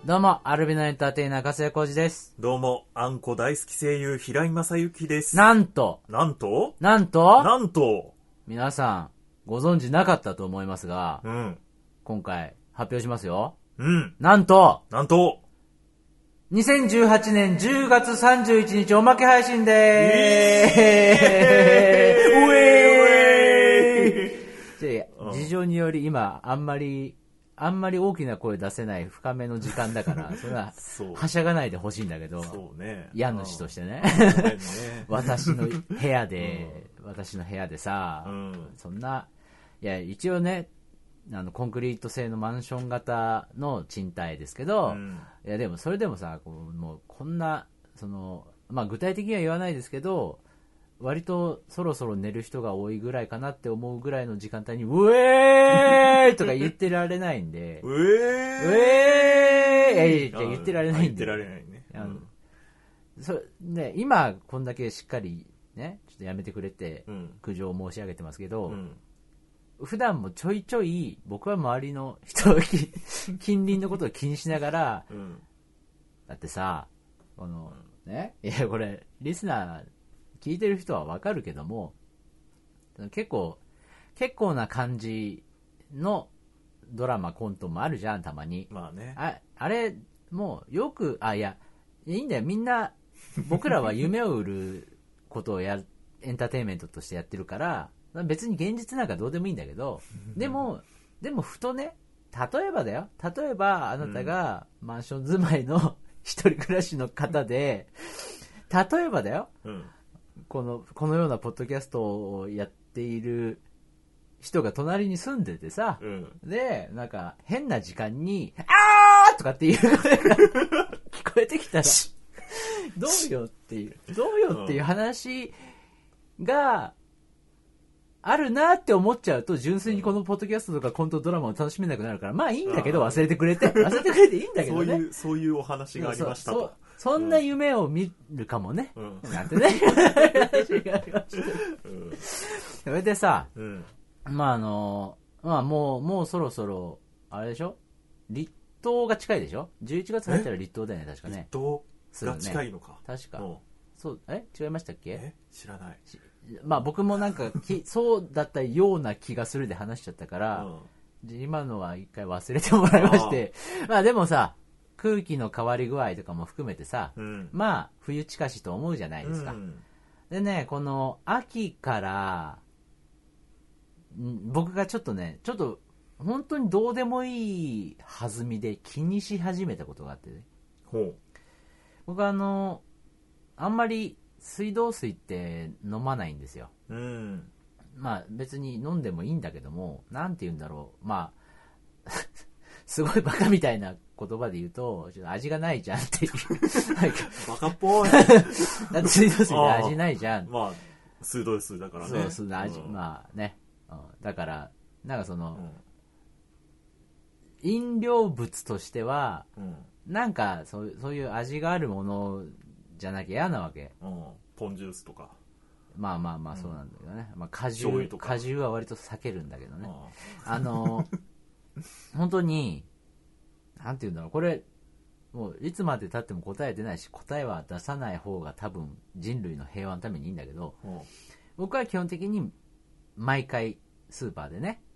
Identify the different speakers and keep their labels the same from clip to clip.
Speaker 1: どうも、アルビノエンターテイナー、粕谷浩二です。
Speaker 2: どうも、あんこ大好き声優、平井正幸です。
Speaker 1: なんと、皆さん、ご存知なかったと思いますが、今回、発表しますよ。なんと、2018年10月31日おまけ配信でーす。事情により今、あんまり大きな声出せない深めの時間だから、それははしゃがないでほしいんだけど、家主としてね、私の部屋でさ、そんな、いや、一応ね、コンクリート製のマンション型の賃貸ですけど、いやでもそれでもさ、もうこんな、まあ具体的には言わないですけど、割とそろそろ寝る人が多いぐらいかなって思うぐらいの時間帯にウェーイとか言ってられないんでウェーイって言ってられないんで、ね、今こんだけしっかりね、ちょっとやめてくれって苦情を申し上げてますけど、普段もちょいちょい僕は周りの人近隣のことを気にしながら、だってさ、ね、いやこれリスナー聞いてる人はわかるけども、結構な感じのドラマコントもあるじゃん、たまに。
Speaker 2: まあね。
Speaker 1: あれもうよく、いいいんだよ、みんな僕らは夢を売ることをエンターテインメントとしてやってるから、別に現実なんかどうでもいいんだけど、でもふとね、例えばあなたがマンション住まいの一人暮らしの方で、例えばだよ、このようなポッドキャストをやっている人が隣に住んでてさ、でなんか変な時間にあーとかっていう声が聞こえてきたらどうよっていう話があるなって思っちゃうと、純粋にこのポッドキャストとかコントドラマを楽しめなくなるから、まあいいんだけど、忘れてくれていいんだけどね。
Speaker 2: そういうお話がありましたと。
Speaker 1: そんな夢を見るかもね、なんてね。それでさ、まあまあもうそろそろあれでしょ、立冬が近いでしょ。11月入ったら立冬だよね、確かね。
Speaker 2: 立冬が近いのか、確か。
Speaker 1: そう違いましたっけ？
Speaker 2: 知らない。
Speaker 1: まあ僕もなんかそうだったような気がするで話しちゃったから、今のは一回忘れてもらいまして、まあでもさ、空気の変わり具合とかも含めてさ、まあ冬近しと思うじゃないですか。でね、この秋から僕がちょっと本当にどうでもいい弾みで気にし始めたことがあってね。僕あんまり水道水って飲まないんですよ。まあ別に飲んでもいいんだけども、なんて言うんだろう、まあすごいバカみたいな言葉で言うと、ちょっと味がないじゃんっていう
Speaker 2: バカっぽい
Speaker 1: だって水道水で味ないじゃん。
Speaker 2: まあ水道水だからね。
Speaker 1: そう味、まあね、だからなんか飲料物としては、なんかそういう味があるものじゃなきゃ嫌なわけ。
Speaker 2: ポンジュースとか。
Speaker 1: まあそうなんだけどね。まあ果汁は割と避けるんだけどね。本当になんていうんだろう、これもういつまで経っても答え出ないし、答えは出さない方が多分人類の平和のためにいいんだけど、僕は基本的に毎回スーパーでね、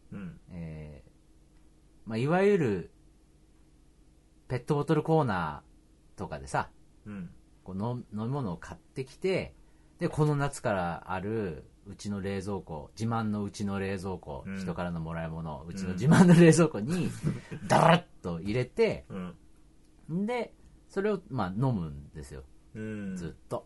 Speaker 1: まあ、いわゆるペットボトルコーナーとかでさ、こう飲み物を買ってきて、でこの夏からあるうちの冷蔵庫、自慢のうちの冷蔵庫、人からのもらい物、うちの自慢の冷蔵庫にダラッと入れて、でそれをまあ飲むんですよ、ずっと、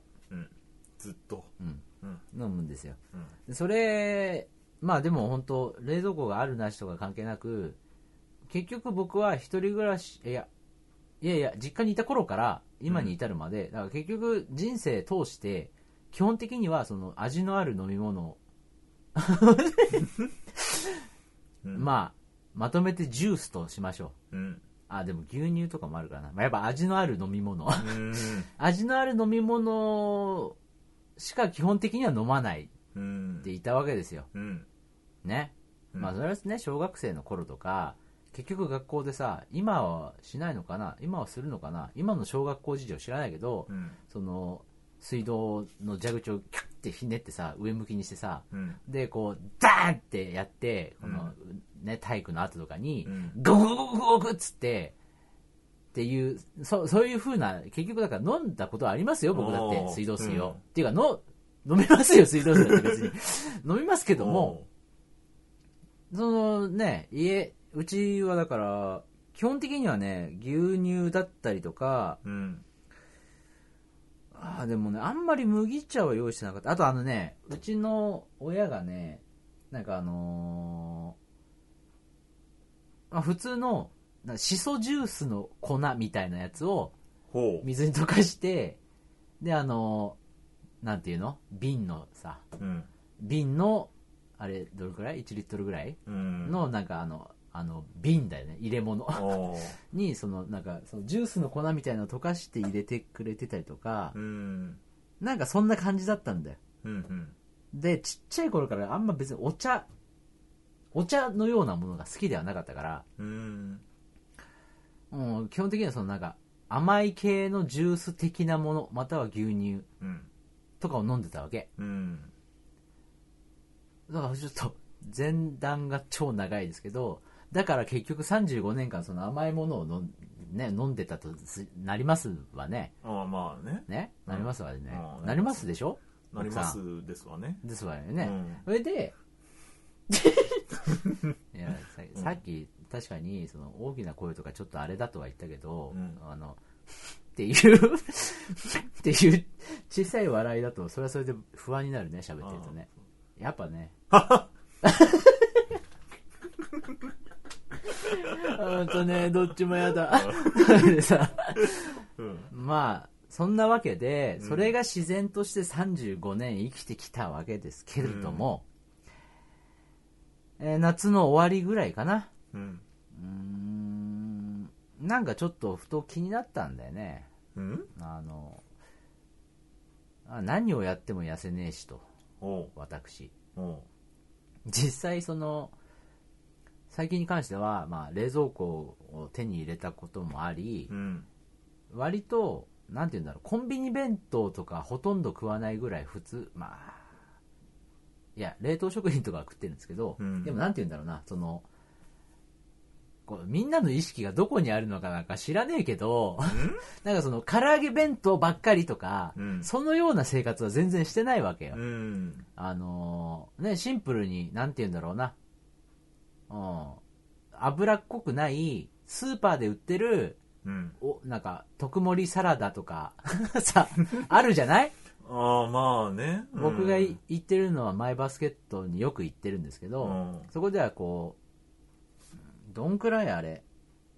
Speaker 1: 飲むんですよ、でそれまあでも本当冷蔵庫があるなしとか関係なく、結局僕は一人暮らし、いや実家にいた頃から今に至るまで、だから結局人生通して基本的にはその味のある飲み物まとめてジュースとしましょう、でも牛乳とかもあるからな、やっぱ味のある飲み物味のある飲み物しか基本的には飲まないっていたわけですよ、ね、まあそれはね、小学生の頃とか結局学校でさ、今はしないのかな、今はするのかな、今の小学校事情知らないけど、その水道の蛇口をキュッてひねってさ、上向きにしてさ、でこうダーンってやって、この、ね、体育の後とかに、ゴゴゴゴゴゴっつってっていう、そういう風な、結局だから飲んだことはありますよ、僕だって水道水を、っていうか飲めますよ、水道水だって別に飲みますけども、そのね、うちはだから基本的にはね、牛乳だったりとか、でもね、あんまり麦茶は用意してなかった。あとうちの親がね、なんか普通のシソジュースの粉みたいなやつを水に溶かして、でなんていうの、瓶のさ、瓶のあれどれくらい、1リットルぐらいのなんか瓶だよね、入れ物になんかそのジュースの粉みたいなのを溶かして入れてくれてたりとか、なんかそんな感じだったんだよ。でちっちゃい頃からあんま別にお茶のようなものが好きではなかったから、基本的にはなんか甘い系のジュース的なもの、または牛乳とかを飲んでたわけ。だからちょっと前段が超長いですけど、だから結局35年間その甘いものを飲んでたとなりますわね。
Speaker 2: まあね。
Speaker 1: なりますわね。なりますでしょ。
Speaker 2: なりますですわね。
Speaker 1: ですわよね。それでいやさっき確かにその大きな声とかちょっとあれだとは言ったけど、っていうっていう小さい笑いだとそれはそれで不安になるね、喋ってるとね。やっぱねどっちもやだでさ、まあそんなわけで、それが自然として35年生きてきたわけですけれども、夏の終わりぐらいかな、なんかちょっとふと気になったんだよね。何をやっても痩せねえしと、私実際最近に関しては、冷蔵庫を手に入れたこともあり、割となんていうんだろう、コンビニ弁当とかほとんど食わないぐらい普通、いや冷凍食品とかは食ってるんですけど、でもなんていうんだろうな、みんなの意識がどこにあるのかなんか知らねえけどなんか唐揚げ弁当ばっかりとか、そのような生活は全然してないわけよ。シンプルになんていうんだろうな、脂っこくないスーパーで売ってる、なんか特盛りサラダとかさあるじゃない。
Speaker 2: まあね、
Speaker 1: 僕が行ってるのはマイバスケットによく行ってるんですけど、そこではどんくらいあれ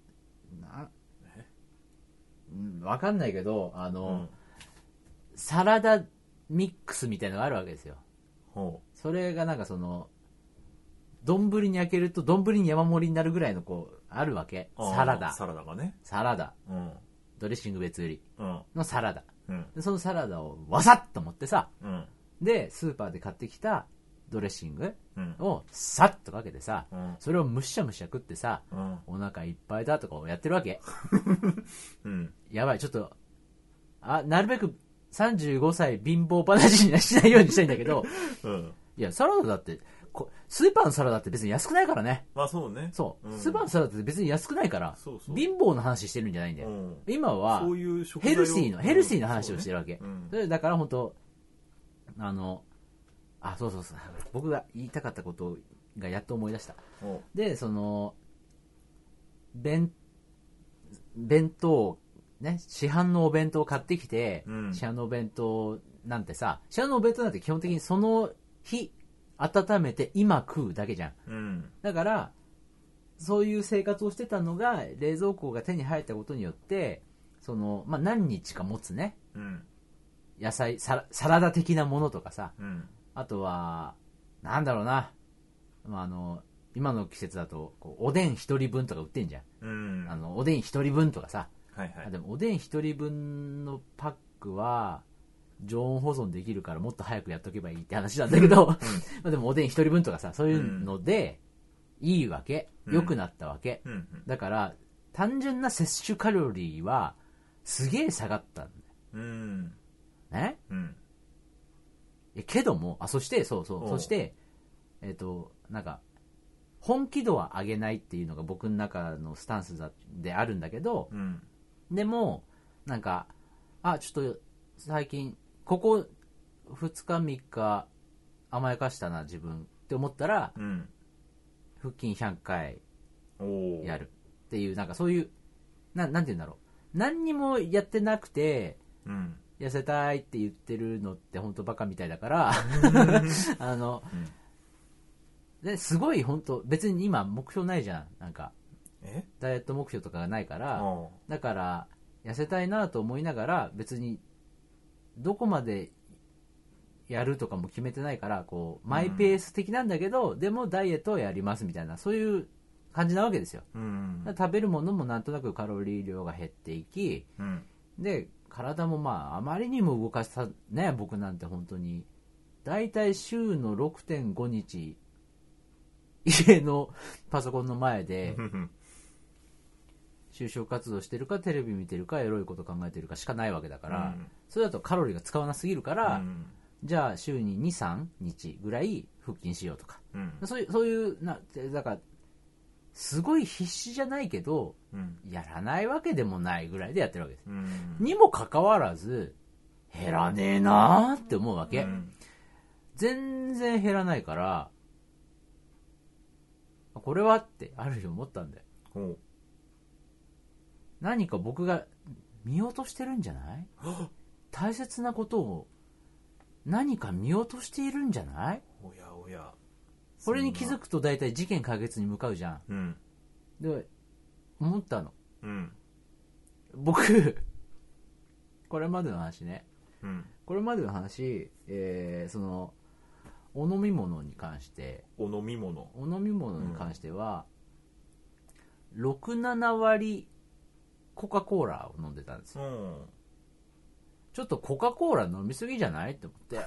Speaker 1: わかんないけど、サラダミックスみたいなのがあるわけですよ。それがなんか丼に開けると丼に山盛りになるぐらいのあるわけ。サラダ
Speaker 2: がね、
Speaker 1: ドレッシング別売りのサラダ、でそのサラダをわさっと持ってさ、でスーパーで買ってきたドレッシングをさっとかけてさ、それをむしゃむしゃ食ってさ、お腹いっぱいだとかをやってるわけ。やばい、ちょっとなるべく35歳貧乏話にはしないようにしたいんだけど、いやサラダだってスーパーのサラダって別に安くないからね。
Speaker 2: そうね。
Speaker 1: スーパーのサラダって別に安くないから、貧乏の話してるんじゃないんだよ。今はヘルシーな話をしてるわけ。だから本当そう僕が言いたかったことがやっと思い出した。で弁当ね、市販のお弁当を買ってきて、市販のお弁当なんてさ、市販のお弁当なんて基本的にその日温めて今食うだけじゃん。だからそういう生活をしてたのが冷蔵庫が手に入ったことによって、何日か持つね、野菜サラダ的なものとかさ、あとはなんだろうな、今の季節だとおでん一人分とか売ってんじゃん。おでん一人分とかさ、でもおでん一人分のパックは常温保存できるからもっと早くやっとけばいいって話なんだけど、でもおでん一人分とかさ、そういうので、 いいわけ、良くなったわけ、
Speaker 2: うんうん
Speaker 1: だから単純な摂取カロリーはすげえ下がったん
Speaker 2: うん
Speaker 1: だよね。
Speaker 2: うん
Speaker 1: けどもそして
Speaker 2: おう
Speaker 1: そしてなんか本気度は上げないっていうのが僕の中のスタンスであるんだけど、
Speaker 2: うん
Speaker 1: でもなんかちょっと最近ここ2日3日甘やかしたな自分って思ったら、
Speaker 2: うん
Speaker 1: 腹筋100回
Speaker 2: お
Speaker 1: やるっていう、なんかそういうなんて言うんだろう、何にもやってなくて
Speaker 2: うん
Speaker 1: 痩せたいって言ってるのって本当バカみたいだからですごい本当別に今目標ないじゃん、なんかダイエット目標とかがないから、だから痩せたいなと思いながら別にどこまでやるとかも決めてないから、こうマイペース的なんだけど、でもダイエットをやりますみたいな、そういう感じなわけですよ。食べるものもなんとなくカロリー量が減っていき、で体もあまりにも動かしたね、僕なんて本当にだいたい週の 6.5 日家のパソコンの前で就職活動してるかテレビ見てるかエロいこと考えてるかしかないわけだから、それだとカロリーが使わなすぎるから、じゃあ週に 2,3 日ぐらい腹筋しようとか、そういうだからすごい必死じゃないけど、やらないわけでもないぐらいでやってるわけです、にもかかわらず減らねえなーって思うわけ、全然減らないから、これはってある日思ったんだよ。何か僕が見落としてるんじゃない？大切なことを何か見落としているんじゃない？
Speaker 2: おやおや。
Speaker 1: これに気づくと大体事件解決に向かうじゃん。で思ったの。僕これまでの話ね。これまでの話、そのお飲み物に関して、
Speaker 2: お飲み物
Speaker 1: に関しては、6、7割コカ・コーラを飲んでたんですよ。ちょっとコカ・コーラ飲みすぎじゃないって思って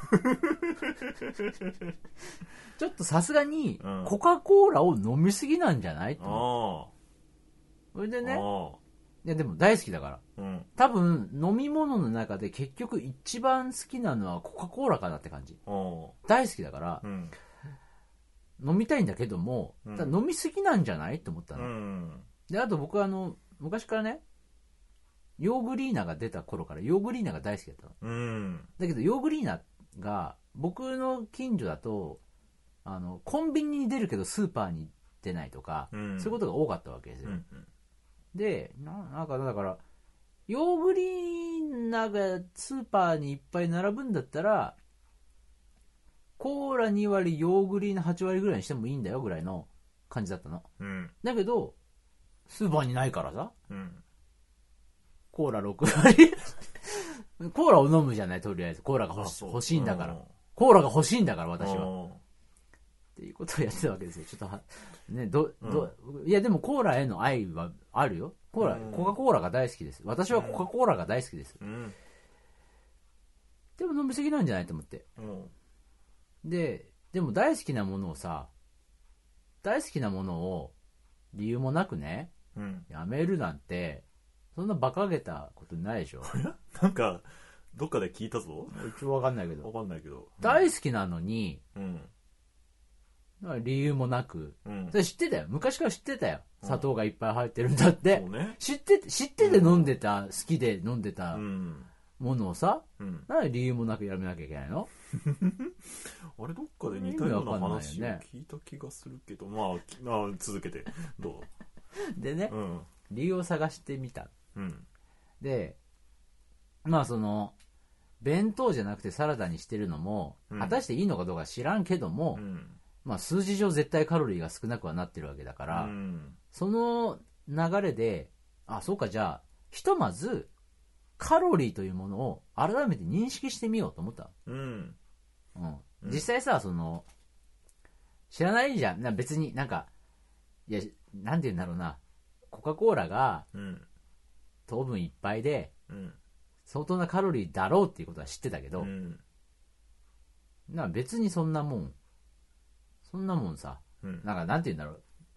Speaker 1: ちょっとさすがにコカ・コーラを飲みすぎなんじゃないって思って、それでね、いやでも大好きだから、多分飲み物の中で結局一番好きなのはコカ・コーラかなって感じ。大好きだから、飲みたいんだけども、飲みすぎなんじゃないって思ったの、であと僕は昔からね、ヨーグリーナが出た頃からヨーグリーナが大好きだったの、だけどヨーグリーナが僕の近所だとコンビニに出るけどスーパーに出ないとか、そういうことが多かったわけですよ、でなんかだからヨーグリーナがスーパーにいっぱい並ぶんだったらコーラ2割ヨーグリーナ8割ぐらいにしてもいいんだよぐらいの感じだったの、だけどスーパーにないからさ、コーラ6割コーラを飲むじゃない、とりあえずコーラが欲しいんだから、コーラが欲しいんだから私はっていうことをやってたわけですよ。ちょっとね、いやでもコーラへの愛はあるよ。コカ・コーラが大好きです。私はコカ・コーラが大好きです、でも飲みすぎなんじゃないと思って、でも大好きなものを理由もなくね、やめるなんてそんな馬鹿げたことないでしょ
Speaker 2: なんかどっかで聞いたぞ。
Speaker 1: 一応分かんないけど、大好きなのに、理由もなく、それ知ってたよ、昔から知ってたよ、砂糖がいっぱい入ってるんだって、知ってて飲んでた、好きで飲んでたものをさ、なんで理由もなくやめなきゃいけないの
Speaker 2: あれどっかで似たような話を聞いた気がするけど、まあ続けてどう
Speaker 1: でね、理由を探してみた、でその弁当じゃなくてサラダにしてるのも、果たしていいのかどうか知らんけども、数字上絶対カロリーが少なくはなってるわけだから、その流れでそうか、じゃあひとまずカロリーというものを改めて認識してみようと思ったの、実際さ、その知らないじゃん、別になんか、いやなんて言うんだろうな、コカ・コーラが糖分いっぱいで相当なカロリーだろうっていうことは知ってたけど、別にそんなもんさ、なんて言うんだろう、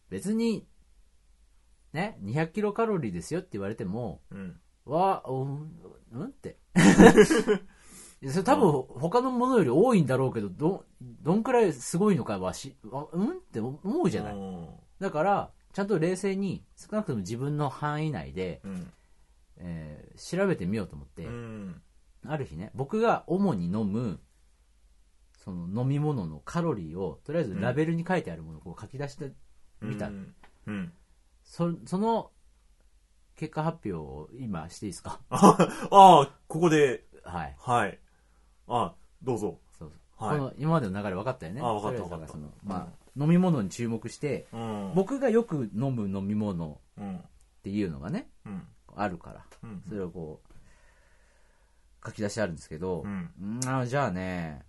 Speaker 1: 別にね200キロカロリーですよって言われても、
Speaker 2: うん、
Speaker 1: うんってそれ多分他のものより多いんだろうけど、どんくらいすごいのかはうんって思うじゃない。だからちゃんと冷静に少なくとも自分の範囲内で、
Speaker 2: うん
Speaker 1: 調べてみようと思って、
Speaker 2: うん、
Speaker 1: ある日ね、僕が主に飲むその飲み物のカロリーをとりあえずラベルに書いてあるものをこう書き出してみた、
Speaker 2: うんうん、
Speaker 1: その結果発表を今していいですか？
Speaker 2: ああ、ここで、
Speaker 1: はい、
Speaker 2: はい、あ、どうぞ。
Speaker 1: そう
Speaker 2: そう、はい、
Speaker 1: この今までの流れ分かったよね。
Speaker 2: あ、分かった分かった。
Speaker 1: まあ、飲み物に注目して、
Speaker 2: うん、
Speaker 1: 僕がよく飲む飲み物っていうのがね、
Speaker 2: うん、
Speaker 1: あるから、
Speaker 2: うん、
Speaker 1: それをこう書き出してあるんですけど、
Speaker 2: うん、
Speaker 1: じゃあね、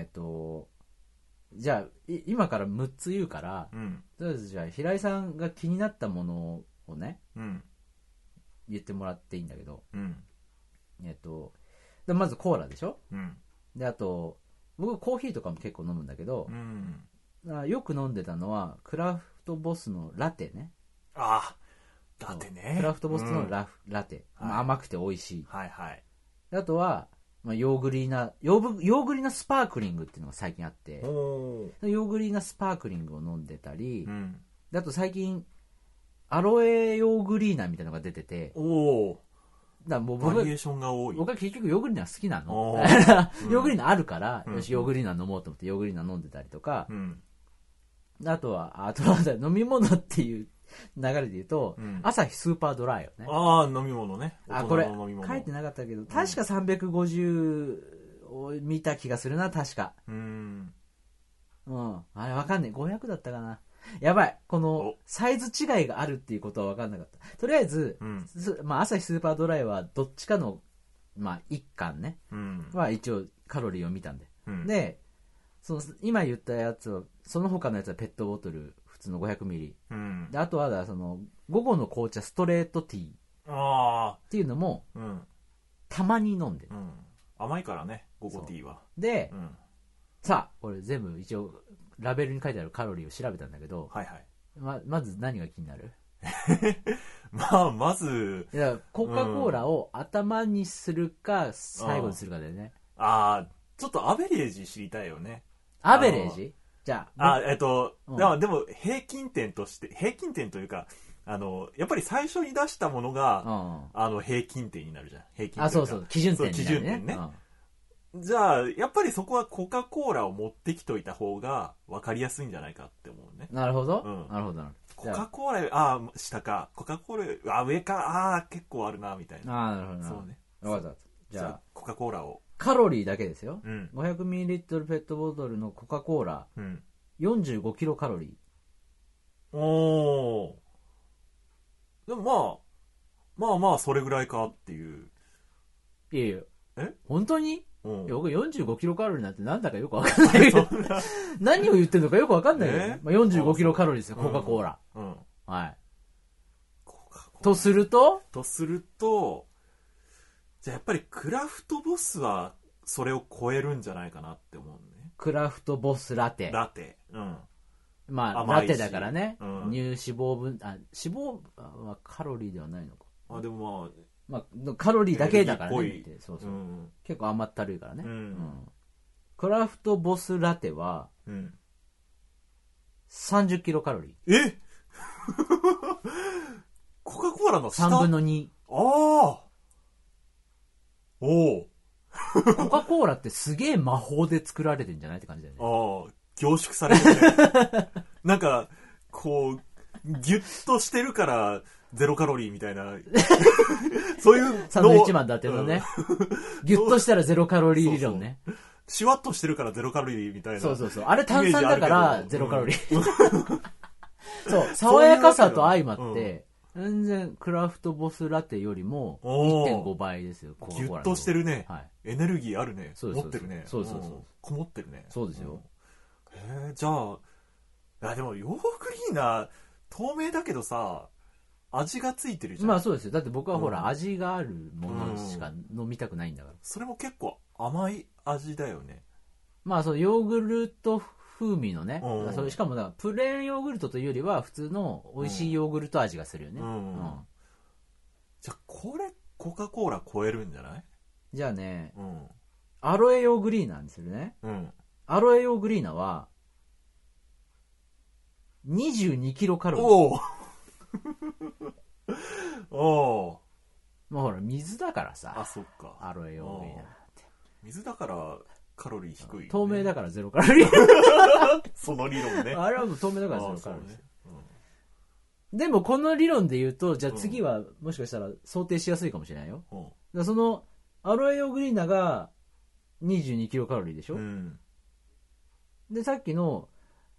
Speaker 1: じゃあ今から6つ言うから、
Speaker 2: うん、
Speaker 1: とりあえずじゃあ平井さんが気になったものをね、
Speaker 2: うん、
Speaker 1: 言ってもらっていいんだけど、
Speaker 2: うん、
Speaker 1: でまずコーラでしょ、
Speaker 2: うん、
Speaker 1: であと僕コーヒーとかも結構飲むんだけど、
Speaker 2: うん、
Speaker 1: よく飲んでたのはクラフトボスのラテね。
Speaker 2: ああ、ラテね。
Speaker 1: クラフトボスのラテ、
Speaker 2: はい、
Speaker 1: 甘くて美味しい。
Speaker 2: はいはい。
Speaker 1: あとは、ヨーグリーナスパークリングっていうのが最近あって、ヨーグリーナスパークリングを飲んでたり、
Speaker 2: うん、
Speaker 1: であと最近アロエヨーグリーナみたいなのが出てて、だもう
Speaker 2: バリエーションが多い。
Speaker 1: 僕は結局ヨーグリーナ好きなの。ヨーグリーナあるから、よしヨーグリーナ飲もうと思ってヨーグリーナ飲んでたりとか、あとは飲み物っていう流れで言うと、アサヒスーパードライよね。
Speaker 2: ああ、飲み物ね。
Speaker 1: これ書いてなかったけど、確か350を見た気がするな、確か。あれわかんない。500だったかな。やばい。このサイズ違いがあるっていうことはわかんなかった。とりあえず、アサヒスーパードライはどっちかの、1缶ね、は一応カロリーを見たんで。で、今言ったやつは、その他のやつはペットボトル、普通の500ミリ。であとは午後の紅茶ストレートティーっていうのも、たまに飲んでる。
Speaker 2: 甘いからね、午後ティーは。
Speaker 1: で、さあ、これ全部一応、ラベルに書いてあるカロリーを調べたんだけど、
Speaker 2: はいはい。
Speaker 1: まず何が気になる？
Speaker 2: まず、
Speaker 1: コカ・コーラを頭にするか、最後にするかだよね。
Speaker 2: ちょっとアベレージ知りたいよね。
Speaker 1: アベレージ？じゃあ。
Speaker 2: でも平均点というか、やっぱり最初に出したものが、平均点になるじゃん。平均点。
Speaker 1: そうそう、基準点になるね。
Speaker 2: 基準点ね。じゃあ、やっぱりそこはコカ・コーラを持ってきといた方が分かりやすいんじゃないかって思うね。
Speaker 1: なるほど。なるほど。
Speaker 2: コカ・コーラ、下か。コカ・コーラ、上か。結構あるな、みたいな。
Speaker 1: なるほど。そうね。分かった。
Speaker 2: じゃあ、コカ・コーラを。
Speaker 1: カロリーだけですよ。500ml ペットボトルのコカ・コーラ、45キロカロリー。
Speaker 2: でもまあ、それぐらいかっていう。
Speaker 1: いや本当に？僕45キロカロリーなんてなんだかよくわかんないけど何を言ってるのかよくわかんないよ、45キロカロリーですよ、コカ・コーラ。はい。とすると、
Speaker 2: じゃあやっぱりクラフトボスはそれを超えるんじゃないかなって思うね。
Speaker 1: クラフトボスラテ。ラテだからね、乳脂肪分、脂肪はカロリーではないのか。
Speaker 2: でも
Speaker 1: カロリーだけだからね。そうそう。結構甘ったるいからね。クラフトボスラテは、30キロカロリー。
Speaker 2: コカ・コーラの下？
Speaker 1: 3分の2。コカ・コーラってすげえ魔法で作られてんじゃないって感じだよね。
Speaker 2: 凝縮されてるね。なんか、こう、ギュッとしてるから、ゼロカロリーみたいな。そういうの。
Speaker 1: サンドイッチマンだってのね。ギュッとしたらゼロカロリー理論ね。
Speaker 2: シュワッとしてるからゼロカロリーみたいな。
Speaker 1: そう。あれ炭酸だからゼロカロリー。そう、爽やかさと相まって、全然クラフトボスラテよりも 1.5 倍ですよ。
Speaker 2: ギュッとしてるね。エネルギーあるね。持ってるね。
Speaker 1: そう。
Speaker 2: こもってるね。
Speaker 1: そうですよ。
Speaker 2: じゃあ、でもヨーグリーナ、透明だけどさ、味がついてるじゃん。
Speaker 1: そうですよ。だって僕はほら、味があるものしか飲みたくないんだから。
Speaker 2: それも結構甘い味だよね。
Speaker 1: ヨーグルト風味のね、それしかもだからプレーンヨーグルトというよりは普通の美味しいヨーグルト味がするよね、
Speaker 2: じゃあこれコカ・コーラ超えるんじゃない？
Speaker 1: じゃあね、アロエヨーグリーナにするね、アロエヨーグリーナは22キロカロリー。
Speaker 2: おお
Speaker 1: まあほら水だからさ、
Speaker 2: そっか、
Speaker 1: アロエヨーグリーナって
Speaker 2: 水だからカロリー低い、ね、
Speaker 1: 透明だからゼロカロリー
Speaker 2: その理論ね。
Speaker 1: あれはもう透明だからゼロカロリーです、でもこの理論で言うと、じゃあ次はもしかしたら想定しやすいかもしれないよ、だからそのアロエヨーグリーナが22キロカロリーでしょ、でさっきの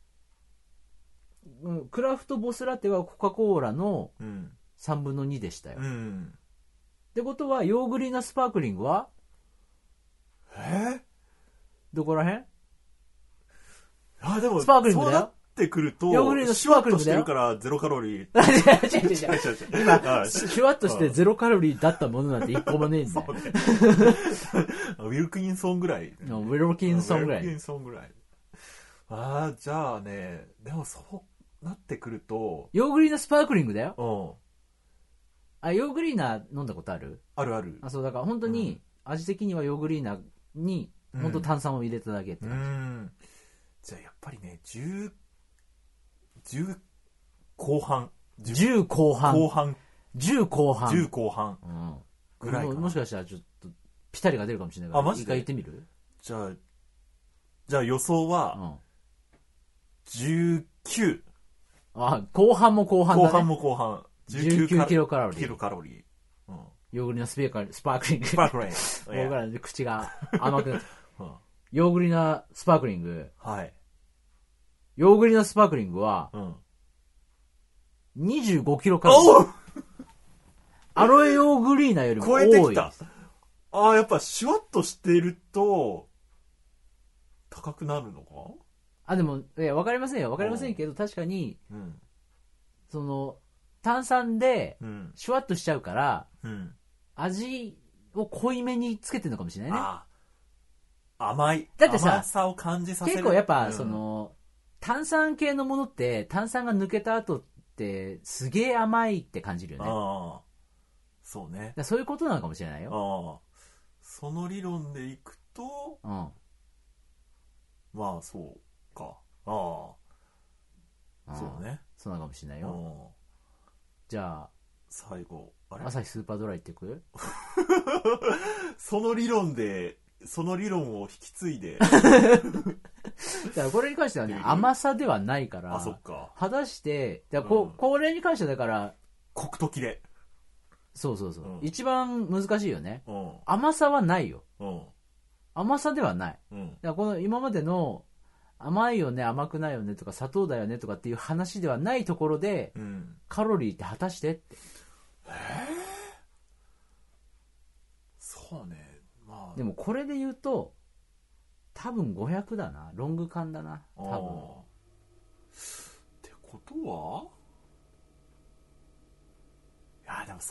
Speaker 1: クラフトボスラテはコカ・コーラの3分の2でしたよ、ってことはヨーグリーナスパークリングはどこらへん？
Speaker 2: でも
Speaker 1: スパークリングだよ。
Speaker 2: そうなってくると
Speaker 1: ヨーグリーナスパークリングだよ。
Speaker 2: シュワッとしてるからゼロカロリー。
Speaker 1: 違う今シュワッとしてゼロカロリーだったものなんて一個もねえんだよ。
Speaker 2: ウィルキンソンぐらい。
Speaker 1: ウィルキンソンぐらい。
Speaker 2: じゃあね、でもそうなってくると
Speaker 1: ヨーグリーナスパークリングだよ。ヨーグリーナ飲んだことある？
Speaker 2: あるある。
Speaker 1: そうだから本当に味的にはヨーグリーナに本当炭酸を入れただけって感
Speaker 2: じ。じゃあやっぱりね、10後半
Speaker 1: 10後半
Speaker 2: ぐらいかな。
Speaker 1: もしかしたらちょっとピタリが出るかもしれないから、
Speaker 2: マジで？
Speaker 1: 一回言ってみる？
Speaker 2: じゃあ予想は19。
Speaker 1: 後半も後半だね。
Speaker 2: 後半
Speaker 1: 19キロカロリー。ヨーグリーナスパークリング。僕らで口が甘くなってヨーグリーナスパークリング。ヨーグリーナスパークリングは25キロカロリー。アロエヨーグリーナよりも多い。
Speaker 2: 超えてきた。やっぱシュワッとしてると高くなるのか？
Speaker 1: でもわかりませんよ。わかりませんけど、確かにその炭酸でシュワッとしちゃうから、味を濃いめにつけてるのかもしれないね。
Speaker 2: 甘い。
Speaker 1: だってさ、
Speaker 2: 甘さを感じさせる。
Speaker 1: 結構やっぱ、その炭酸系のものって炭酸が抜けた後ってすげえ甘いって感じるよね。
Speaker 2: そうね。
Speaker 1: そういうことなのかもしれないよ。
Speaker 2: その理論でいくと、まあそうか。そうね。
Speaker 1: そうなのかもしれないよ。じゃあ
Speaker 2: 最後
Speaker 1: アサヒスーパードライってく？
Speaker 2: その理論を引き継いで
Speaker 1: だからこれに関してはね、甘さではないから。
Speaker 2: そっか。
Speaker 1: 果たしてこれに関してはだから
Speaker 2: コクときで。
Speaker 1: そう、一番難しいよね。甘さはないよ。甘さではない。だからこの今までの甘いよね甘くないよねとか砂糖だよねとかっていう話ではないところで、カロリーって果たしてって。
Speaker 2: そうね。
Speaker 1: でもこれで言うと多分500だな。ロング缶だな多分。
Speaker 2: ってことは、でも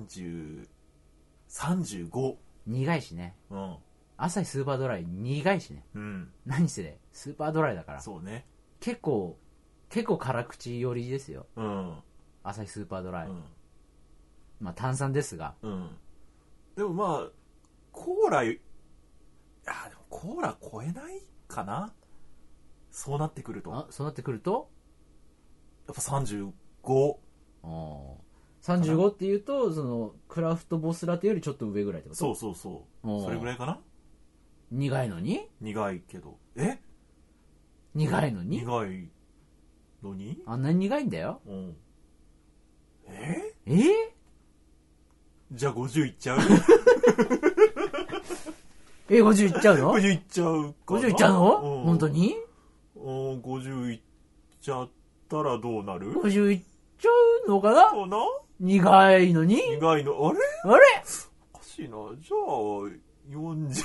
Speaker 2: 35。
Speaker 1: 苦いしね。朝日スーパードライ苦いしね。何せねスーパードライだから。
Speaker 2: そうね。
Speaker 1: 結構辛口寄りですよ。朝日スーパードライ。炭酸ですが。
Speaker 2: でもコーラ、でもコーラ超えないかな。そうなってくると。
Speaker 1: そうなってくると
Speaker 2: やっぱ35。
Speaker 1: 35っていうとそのクラフトボスラテよりちょっと上ぐらいってこと？
Speaker 2: そう。それぐらいかな。
Speaker 1: 苦いのに？
Speaker 2: 苦いけど。
Speaker 1: 苦いのに？あんなに苦いんだよ。
Speaker 2: じゃあ50いっちゃう
Speaker 1: 50いっちゃうの？
Speaker 2: 50いっちゃうかな。
Speaker 1: 50いっちゃうの？本当に
Speaker 2: ？50いっちゃったらどうなる
Speaker 1: ？50いっちゃうのかな？苦いのに？
Speaker 2: 苦いの。あれ
Speaker 1: おか
Speaker 2: しいな。じゃあ40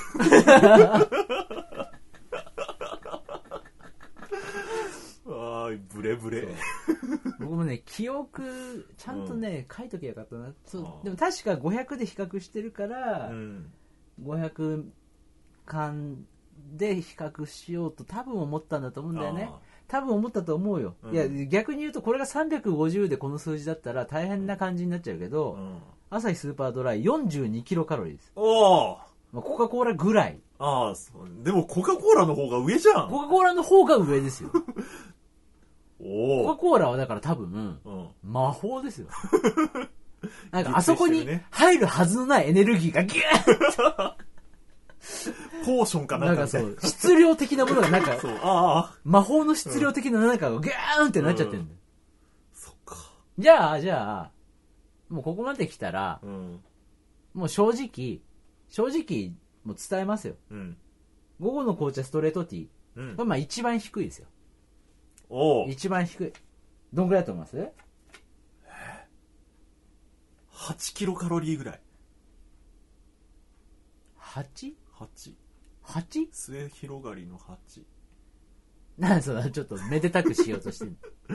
Speaker 2: ブレブレ。
Speaker 1: 僕もね記憶ちゃんとね、書いときゃよかったな。でも確か500で比較してるから、500缶で比較しようと多分思ったんだと思うんだよね。
Speaker 2: あ
Speaker 1: 多分思ったと思うよ、
Speaker 2: うん
Speaker 1: いや逆に言うとこれが350でこの数字だったら大変な感じになっちゃうけど、
Speaker 2: うん、
Speaker 1: アサヒスーパードライ42キロカロリーです。
Speaker 2: おー、
Speaker 1: まあコカ・コーラぐらい。
Speaker 2: ああ、そうでもコカ・コーラの方が上じゃん。
Speaker 1: コカ・コーラの方が上ですよ。
Speaker 2: おお、
Speaker 1: コカ・コーラはだから多分、
Speaker 2: うん、
Speaker 1: 魔法ですよ。なんかあそこに入るはずのないエネルギーがギューッ
Speaker 2: ポーションかなんかみたい
Speaker 1: そう、質量的なものがなんか、
Speaker 2: そう、ああ、
Speaker 1: 魔法の質量的な何かがギューンってなっちゃってるんだよ。
Speaker 2: そっか。
Speaker 1: じゃあ、もうここまで来たら、
Speaker 2: うん、
Speaker 1: もう正直、もう伝えますよ。
Speaker 2: うん、
Speaker 1: 午後の紅茶ストレートティー。
Speaker 2: うん
Speaker 1: これまあ一番低いですよ。
Speaker 2: おお、
Speaker 1: 一番低い。どんぐらいだと思います？
Speaker 2: 8キロカロリーぐらい。
Speaker 1: 8？
Speaker 2: 8。
Speaker 1: 8？
Speaker 2: 末広がりの8。
Speaker 1: なんでそのちょっとめでたくしようとしてる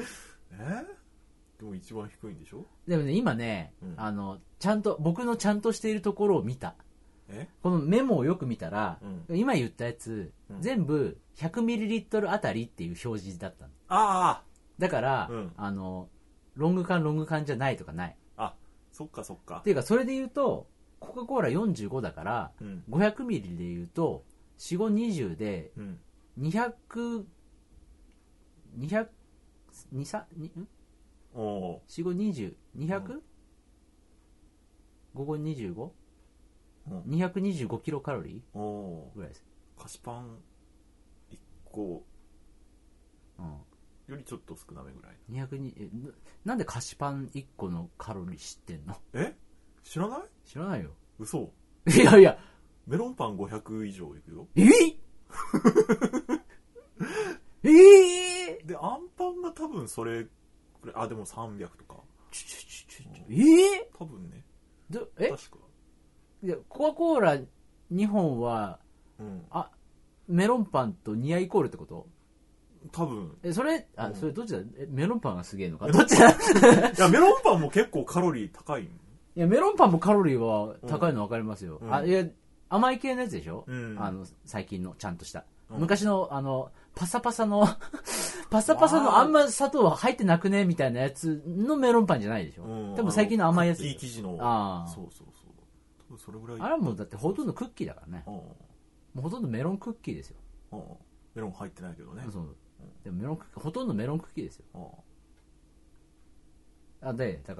Speaker 2: でも一番低いんでしょ？
Speaker 1: でもね、今ね、
Speaker 2: うん
Speaker 1: ちゃんと、僕のちゃんとしているところを見た。このメモをよく見たら、今言ったやつ、全部 100ml あたりっていう表示だったの。
Speaker 2: あ
Speaker 1: だから、
Speaker 2: うん
Speaker 1: ロング缶じゃないとかない。
Speaker 2: あ、そっかそっか
Speaker 1: っていうか、それで言うと、コカ・コーラ45だから、
Speaker 2: うん
Speaker 1: 500ミリで言うと、4、5、20で、
Speaker 2: うん
Speaker 1: 200、200、2、3、
Speaker 2: おお
Speaker 1: 4、5、20、200? 午後 25?225
Speaker 2: うん
Speaker 1: キロカロリ
Speaker 2: おお
Speaker 1: ーぐらいです。
Speaker 2: 菓子パン1個
Speaker 1: うん。
Speaker 2: よりちょっと少なめぐらい。
Speaker 1: なんで菓子パン1個のカロリー知ってんの？
Speaker 2: 知らない？
Speaker 1: 知らないよ。
Speaker 2: 嘘。
Speaker 1: いやいや。
Speaker 2: メロンパン500以上いくよ。で、アンパンが多分それくらい、あ、でも300とか。多分ね。確か。
Speaker 1: いやコカ・コーラ2本は、メロンパンとニアイコールってこと？
Speaker 2: 多分。
Speaker 1: それどっちだ？メロンパンがすげえのか？どっちだ？
Speaker 2: いや、メロンパンも結構カロリー高い。
Speaker 1: いや、メロンパンもカロリーは高いの分かりますよ。
Speaker 2: うん
Speaker 1: いや、甘い系のやつでしょ？最近のちゃんとした。昔のパサパサのあんま砂糖入ってなくねみたいなやつのメロンパンじゃないでしょ？多分最近の甘いやつ。
Speaker 2: いい生地の。そう。多分それぐらい。
Speaker 1: あれはもうだってほとんどクッキーだからね。もうほとんどメロンクッキーですよ。
Speaker 2: メロン入ってないけどね。
Speaker 1: そう。でもメロンクッキー、ほとんどメロンクッキーですよ。で、だから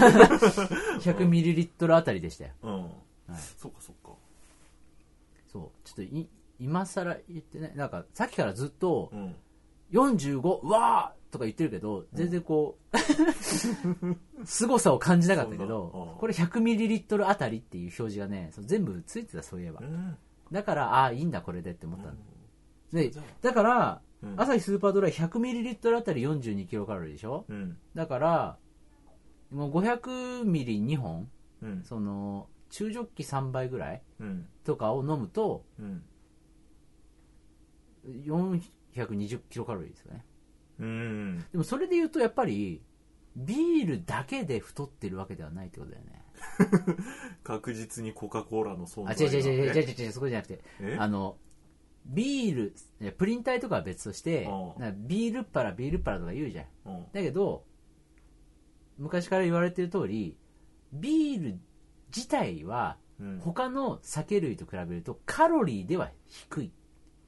Speaker 1: 、100ml あたりでしたよ。
Speaker 2: そっかそっか。
Speaker 1: そう。ちょっと今更言ってね、なんかさっきからずっと、45、うわーとか言ってるけど、全然こう、凄さを感じなかったけど、これ 100ml あたりっていう表示がね、全部ついてた、そういえば。だから、いいんだこれでって思ったの。で、だから、アサヒスーパードライ 100ml あたり42キロカロリーでしょ？だから、もう500ミリ2本、その、中ジョッキ3杯ぐらいとかを飲むと、420キロカロリーですよね。でもそれで言うとやっぱりビールだけで太ってるわけではないってことだよね。
Speaker 2: 確実にコカ・コーラの存在
Speaker 1: 違うそこじゃなくて、ビールプリン体とかは別としてビールっ腹とか言うじゃん。だけど昔から言われてる通りビール自体は他の酒類と比べるとカロリーでは低い。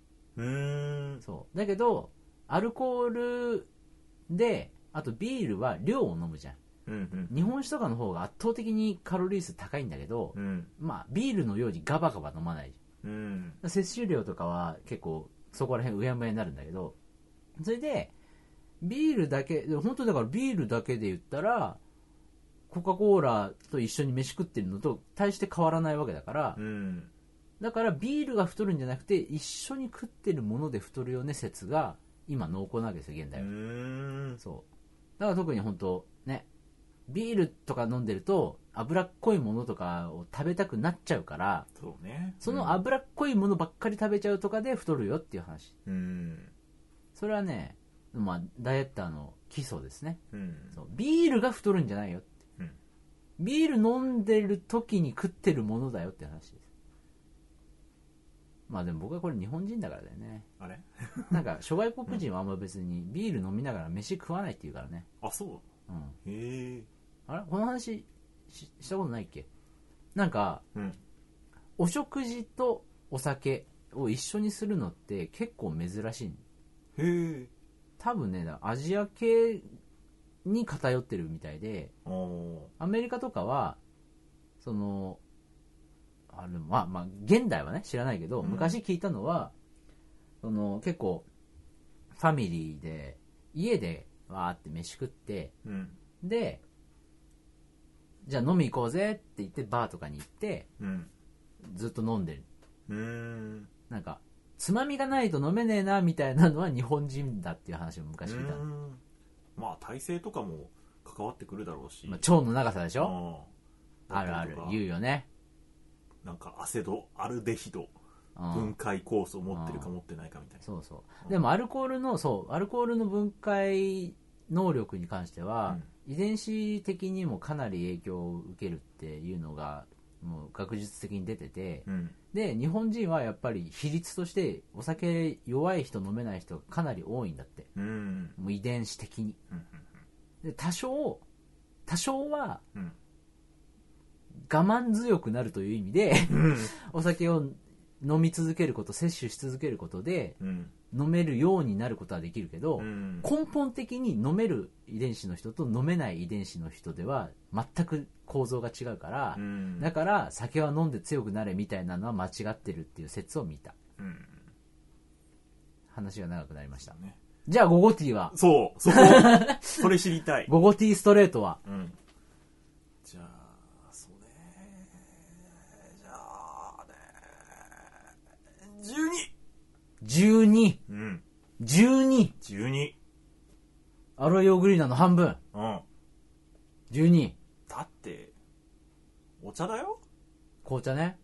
Speaker 1: そうだけどアルコールであとビールは量を飲むじゃん。日本酒とかの方が圧倒的にカロリー数高いんだけど、まあビールのようにガバガバ飲まないじゃん。摂取量とかは結構そこら辺うやむやになるんだけど、それでビールだけ本当だからビールだけで言ったらコカ・コーラと一緒に飯食ってるのと大して変わらないわけだから、だからビールが太るんじゃなくて一緒に食ってるもので太るよね説が今濃厚なわけですよ現代は。そうだから特に本当ね、ビールとか飲んでると脂っこいものとかを食べたくなっちゃうから、その脂っこいものばっかり食べちゃうとかで太るよっていう話。それはね、まあダイエッターの基礎ですね。そうビールが太るんじゃないよって、ビール飲んでる時に食ってるものだよって話です。 まあでも僕はこれ日本人だからだよね。
Speaker 2: あれ
Speaker 1: なんか諸外国人はあんま別にビール飲みながら飯食わないって言うからね。
Speaker 2: あ、そ
Speaker 1: うん。
Speaker 2: う。へえ。
Speaker 1: あれこの話したことないっけ？なんか、
Speaker 2: うん。
Speaker 1: お食事とお酒を一緒にするのって結構珍しい。
Speaker 2: へえ。
Speaker 1: 多分ね、アジア系に偏ってるみたいで、アメリカとかは、その、まあ、現代はね、知らないけど、昔聞いたのは、その、結構、ファミリーで、家でわーって飯食って、
Speaker 2: うん。
Speaker 1: で、じゃあ飲み行こうぜって言ってバーとかに行って、
Speaker 2: うん。
Speaker 1: ずっと飲んでる。なんか、つまみがないと飲めねえなみたいなのは日本人だっていう話を昔聞いたの。
Speaker 2: まあ体勢とかも関わってくるだろうし、
Speaker 1: まあ、腸の長さでしょ。あるある言うよね。
Speaker 2: なんかアセドアルデヒド分解酵素を持ってるか持ってないかみたいな。
Speaker 1: そうそう。でもアルコールの分解能力に関しては、遺伝子的にもかなり影響を受けるっていうのがもう学術的に出てて、で日本人はやっぱり比率としてお酒弱い人飲めない人がかなり多いんだって、もう遺伝子的に、で多少は、我慢強くなるという意味でお酒を飲み続けること摂取し続けることで、飲めるようになることはできるけど、根本的に飲める遺伝子の人と飲めない遺伝子の人では全く構造が違うから、だから酒は飲んで強くなれみたいなのは間違ってるっていう説を見た、話が長くなりました、ね、じゃあゴゴティーは
Speaker 2: それ知りたい。
Speaker 1: ゴゴティーストレートは、
Speaker 2: じゃあ
Speaker 1: 12、アロエヨーグリーナの半分、12。
Speaker 2: だってお茶だよ。
Speaker 1: 紅茶ね。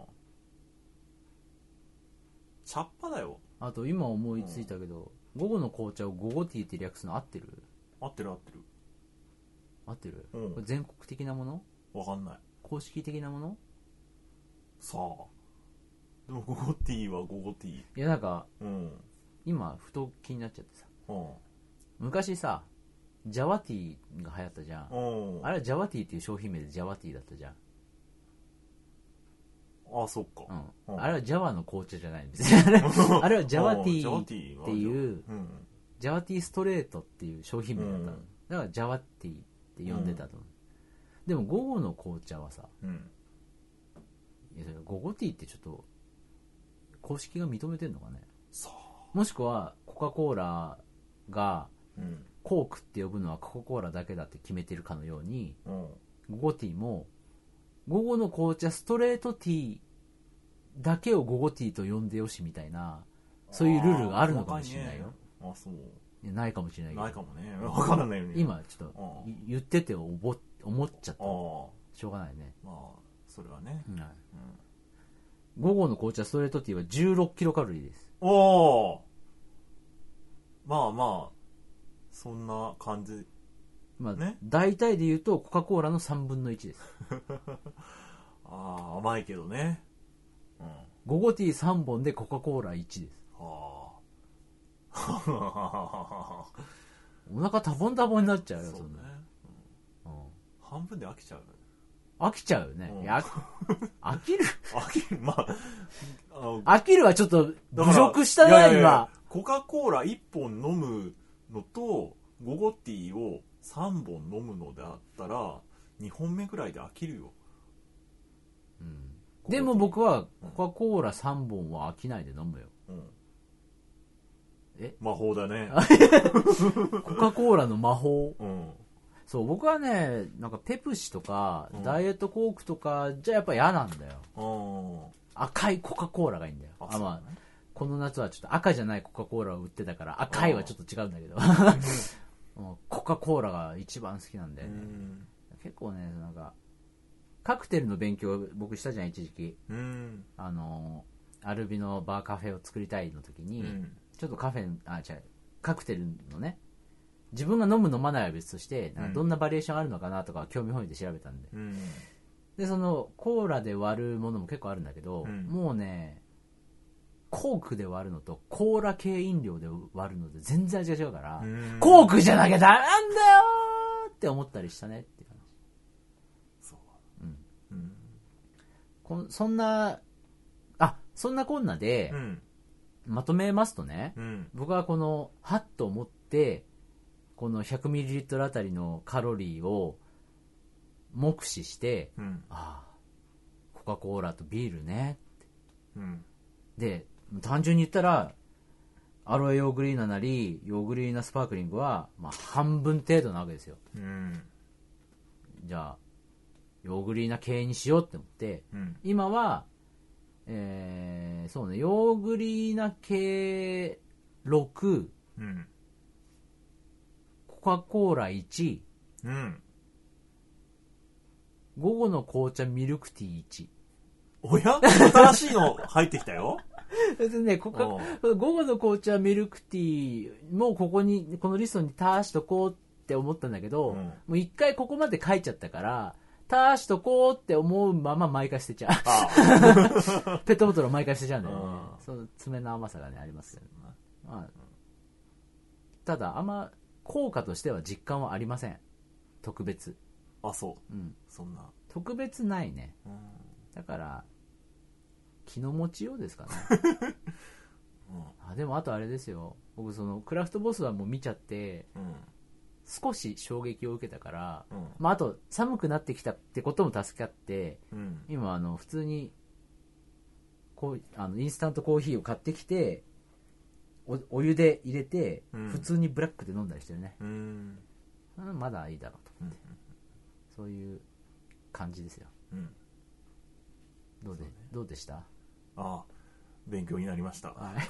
Speaker 2: 茶っ葉だよ。
Speaker 1: あと今思いついたけど、午後の紅茶をゴゴティーって略すの合ってる？
Speaker 2: 合ってる。
Speaker 1: 合ってる？これ全国的なもの？
Speaker 2: わかんない。
Speaker 1: 公式的なもの？
Speaker 2: さあ。でもゴゴティーはゴゴティー。
Speaker 1: いやなんか、今ふと気になっちゃってさ、昔さジャワティーが流行ったじゃん。あれはジャワティーっていう商品名でジャワティーだったじゃん。
Speaker 2: あ、そっか、
Speaker 1: あれはジャワの紅茶じゃないんですよあれはジャワティーっていうジャワティーストレートっていう商品名だったの、だからジャワティーって呼んでたと思う、でも午後の紅茶はさ、いや午後ティーってちょっと公式が認めてんのかね。もしくはコカ・コーラがコークって呼ぶのはコカ・コーラだけだって決めてるかのように、ゴゴティーも午後の紅茶ストレートティーだけをゴゴティーと呼んでよしみたいな、そういうルールがあるのかもしれないよ。
Speaker 2: そう
Speaker 1: いやないかもしれないけど。
Speaker 2: ないかもね。分からないよね。
Speaker 1: 今ちょっと言ってて思っちゃった。しょうがないね。
Speaker 2: まあそれはね。
Speaker 1: 午後の紅茶ストレートティーは16キロカロリーです。
Speaker 2: おー、まあそんな感じ。
Speaker 1: まあね、大体で言うとコカ・コーラの3分の1です
Speaker 2: 甘いけどね。
Speaker 1: ゴゴティー3本でコカ・コーラ1です。お腹タボンタボンになっちゃうよ。そんな、
Speaker 2: 半分で飽きちゃう。
Speaker 1: 飽きちゃうよね。飽きる
Speaker 2: まあ
Speaker 1: 飽きるはちょっと侮辱したな今。
Speaker 2: コカ・コーラ1本飲むのとゴゴティーを3本飲むのであったら2本目ぐらいで飽きるよ。
Speaker 1: でも僕はコカ・コーラ3本は飽きないで飲むよ。
Speaker 2: 魔法だね
Speaker 1: コカ・コーラの魔法。そう僕はね、なんかペプシとか、ダイエットコークとかじゃやっぱ嫌なんだよ。赤いコカ・コーラがいいんだよ。この夏はちょっと赤じゃないコカ・コーラを売ってたから赤いはちょっと違うんだけどコカ・コーラが一番好きなんだよね。結構ね、なんかカクテルの勉強僕したじゃん一時期。アルビのバーカフェを作りたいの時に、ちょっとカクテルのね、自分が飲む飲まないは別として、なんかどんなバリエーションあるのかなとか興味本位で調べたんで、でそのコーラで割るものも結構あるんだけど、もうねコークで割るのとコーラ系飲料で割るので全然味が違うから、
Speaker 2: うん
Speaker 1: コークじゃなきゃダメなんだよって思ったりしたねっていう話。
Speaker 2: そう。
Speaker 1: うん。
Speaker 2: うん。
Speaker 1: そんなこんなで、
Speaker 2: うん。
Speaker 1: まとめますとね、
Speaker 2: うん。
Speaker 1: 僕はこのはっと思ってこの 100ml あたりのカロリーを目視して、
Speaker 2: うん。
Speaker 1: ああコカ・コーラとビールね
Speaker 2: うん。
Speaker 1: で単純に言ったらアロエヨーグリーナなりヨーグリーナスパークリングは、まあ、半分程度なわけですよ。
Speaker 2: うん。
Speaker 1: じゃあヨーグリーナ系にしようって思って、
Speaker 2: うん。
Speaker 1: 今はそうね、ヨーグリーナ系6、
Speaker 2: うん。
Speaker 1: コカ・コーラ1、
Speaker 2: うん。
Speaker 1: 午後の紅茶ミルクティー1。
Speaker 2: おや新しいの入ってきたよ。
Speaker 1: 別にね、午後の紅茶ミルクティーもこのリストに足しとこうって思ったんだけど、もう一回ここまで書いちゃったから、足しとこうって思うまま毎回捨てちゃう。ペットボトルを毎回捨てちゃうんだよね。その爪の甘さがね、ありますよね。まあ、ただ、あんま効果としては実感はありません。特別。
Speaker 2: あ、そう。
Speaker 1: うん。
Speaker 2: そんな。
Speaker 1: 特別ないね。
Speaker 2: うん。
Speaker 1: だから、気の持ちようですかね。
Speaker 2: うん。
Speaker 1: でもあとあれですよ。僕そのクラフトボスはもう見ちゃって、
Speaker 2: うん。
Speaker 1: 少し衝撃を受けたから、
Speaker 2: うん。
Speaker 1: まああと寒くなってきたってことも助かって、
Speaker 2: うん。
Speaker 1: 今普通にインスタントコーヒーを買ってきてお湯で入れて、
Speaker 2: うん、
Speaker 1: 普通にブラックで飲んだりしてるね。
Speaker 2: うん。
Speaker 1: まだいいだろうと思って、
Speaker 2: うん。
Speaker 1: そういう感じですよ。
Speaker 2: うん。
Speaker 1: どうでした？
Speaker 2: ああ、勉強になりました。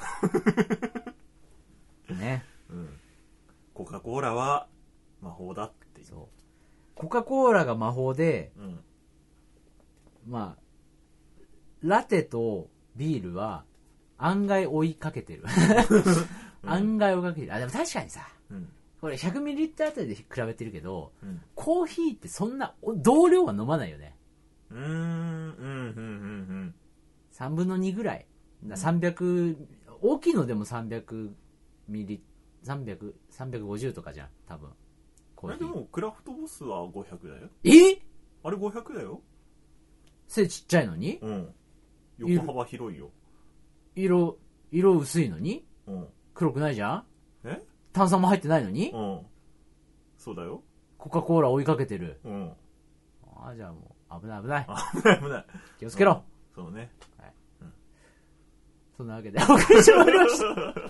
Speaker 1: はいね。
Speaker 2: うん。コカ・コーラは魔法だっていう。
Speaker 1: そう。コカ・コーラが魔法で、
Speaker 2: うん、
Speaker 1: まあラテとビールは案外追いかけてる。案外追いかけてる。でも確かにさ、
Speaker 2: うん、
Speaker 1: これ 100ml あたりで比べてるけど、
Speaker 2: うん、
Speaker 1: コーヒーってそんな同量は飲まないよね。3分の2ぐらい。300、大きいのでも300ミリ、350とかじゃん、多分。コーヒー。
Speaker 2: でもクラフトボスは500だよ。あれ500だよ。
Speaker 1: 背ちっちゃいのに？
Speaker 2: うん。横幅広いよ。
Speaker 1: 色薄いのに？
Speaker 2: うん。
Speaker 1: 黒くないじゃん？
Speaker 2: え？
Speaker 1: 炭酸も入ってないのに？
Speaker 2: うん。そうだよ。
Speaker 1: コカ・コーラ追いかけてる。
Speaker 2: うん。
Speaker 1: じゃあもう、危ない。
Speaker 2: 危ない。
Speaker 1: 気をつけろ。
Speaker 2: そうね。
Speaker 1: はい。そんなわけで、お送りしてまいりました。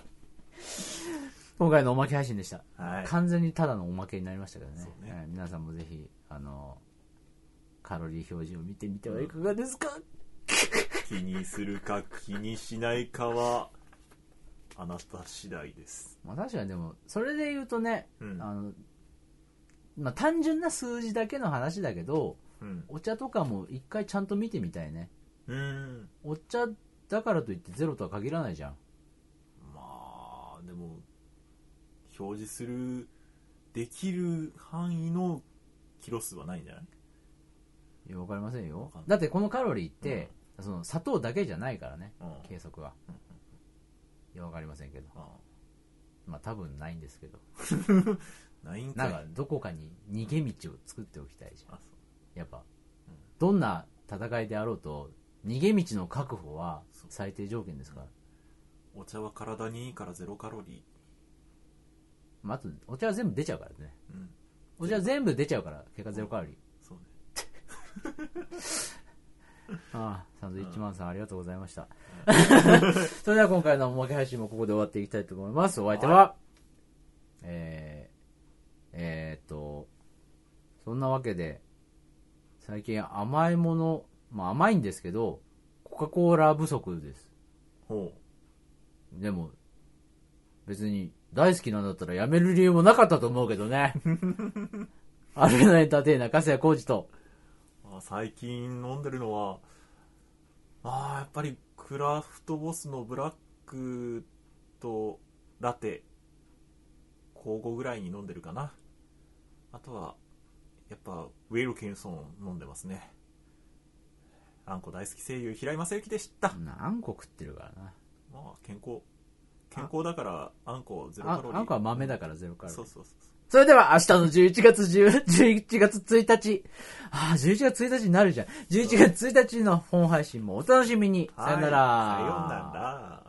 Speaker 1: 今回のおまけ配信でした。
Speaker 2: はい。
Speaker 1: 完全にただのおまけになりましたけどね。
Speaker 2: そうね。
Speaker 1: 皆さんもぜひ、カロリー表示を見てみてはいかがですか？
Speaker 2: 気にするか気にしないかは、あなた次第です。
Speaker 1: まあ確かにでも、それで言うとね、
Speaker 2: うん、
Speaker 1: まあ単純な数字だけの話だけど、
Speaker 2: うん、
Speaker 1: お茶とかも一回ちゃんと見てみたいね。お茶だからといってゼロとは限らないじゃん。
Speaker 2: まあでも表示できる範囲のキロ数はないんじゃない？
Speaker 1: いや、わかりませんよ。だってこのカロリーって、その砂糖だけじゃないからね、計測は。いや、わかりませんけど。まあ多分ないんですけど。
Speaker 2: ないんかい。
Speaker 1: なんかどこかに逃げ道を作っておきたいじゃん。やっぱ、どんな戦いであろうと逃げ道の確保は最低条件ですから。
Speaker 2: お茶は体にいいからゼロカロリー。
Speaker 1: まあ、あとお茶は全部出ちゃうからね。
Speaker 2: うん、
Speaker 1: お茶は全部出ちゃうから結果ゼロカロリー。
Speaker 2: そうね。
Speaker 1: サンドイッチマンさん、ありがとうございました。それでは今回のおまけ配信もここで終わっていきたいと思います。お相手は、そんなわけで最近甘いもの、まあ甘いんですけどコカ・コーラ不足です。でも別に大好きなんだったらやめる理由もなかったと思うけどね。アルナエンターテイナー粕谷浩二と、
Speaker 2: 最近飲んでるのはやっぱりクラフトボスのブラックとラテ交互ぐらいに飲んでるかな。あとはやっぱウィルキンソン飲んでますね。あんこ大好き声優平井正幸でした。
Speaker 1: あんこ食ってるからな。
Speaker 2: まあ健康だからあんこゼロカロリー。
Speaker 1: あんこは豆だからゼロカロリー。
Speaker 2: そうそうそう。
Speaker 1: それでは明日の11月1日。11月1日になるじゃん。11月1日の本配信もお楽しみに。さよなら。
Speaker 2: さよなら。